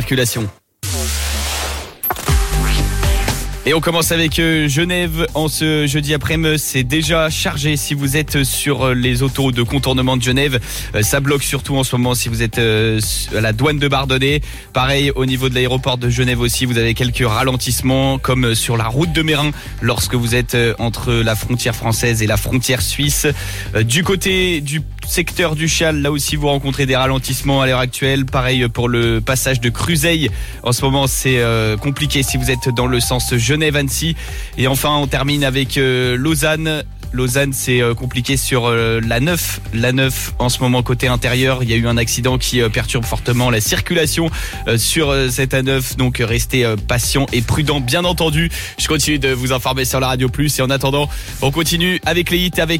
circulation. Et on commence avec Genève en ce jeudi après-midi. C'est déjà chargé si vous êtes sur les autoroutes de contournement de Genève. Ça bloque surtout en ce moment si vous êtes à la douane de Bardonnay. Pareil au niveau de l'aéroport de Genève aussi. Vous avez quelques ralentissements comme sur la route de Meyrin lorsque vous êtes entre la frontière française et la frontière suisse. Du côté du secteur du Châle, là aussi vous rencontrez des ralentissements à l'heure actuelle. Pareil pour le passage de Cruzeil. En ce moment c'est compliqué si vous êtes dans le sens Genève-Annecy. Et enfin on termine avec Lausanne. Lausanne, c'est compliqué sur la 9. La 9, en ce moment, côté intérieur, il y a eu un accident qui perturbe fortement la circulation sur cette A9. Donc, restez patient et prudent, bien entendu. Je continue de vous informer sur la Radio Plus. Et en attendant, on continue avec les hits avec